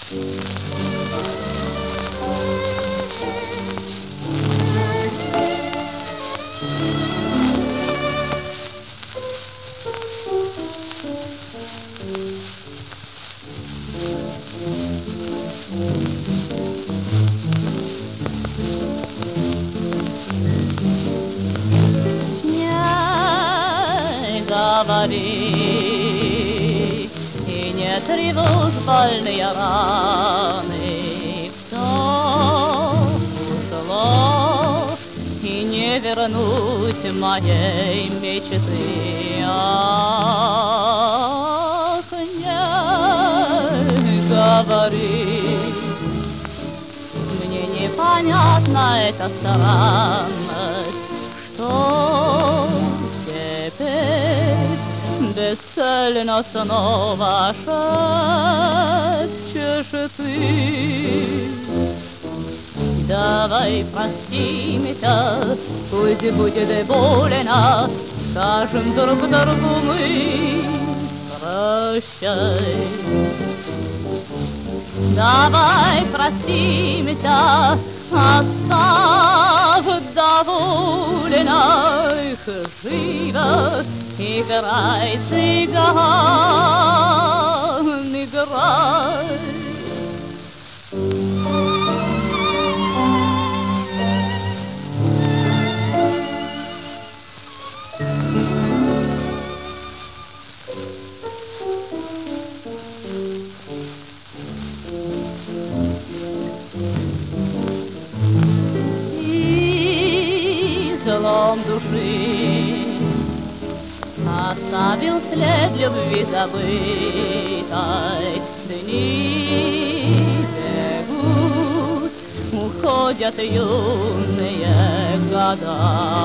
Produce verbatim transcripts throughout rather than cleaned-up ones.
Говори и не тревожь больные раны. Все ушло и не вернуть моей мечты. Ах, не говори, мне непонятна эта странность, что теперь бесцельно снова шепчешь ты. Давай простимся, пусть будет больно, скажем друг другу мы прощай. Давай простимся, оставь довольно их живо. Играй, цыган, играй. И злом души оставил след любви забытой. Дни бегут, уходят юные года.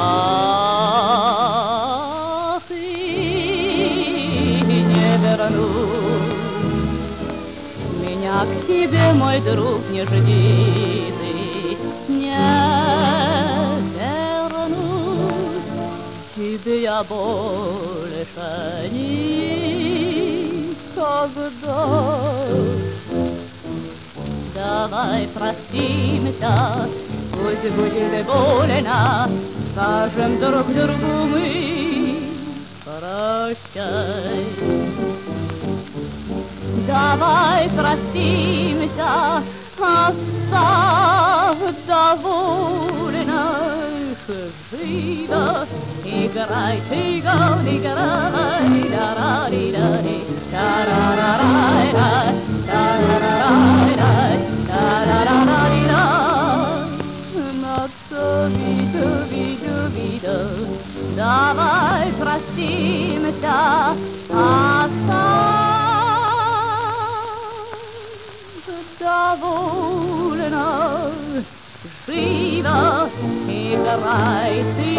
И не вернут меня к тебе, мой друг, не жди ты. Не вернут тебе я больше никогда. Давай простимся, пусть будет больно, скажем друг другу мы прощай. Давай простимся, оставь довольно их живо. Играй, цыган, играй, да-ра-ди-да-ди, да-ра-ра-рай-рай, да-ра-ра-рай-рай, да-ра-ра-ра-ди-да. На-то-ви-то-ви-то-ви-то. Давай простимся, оставь довольно живо. Играй, ты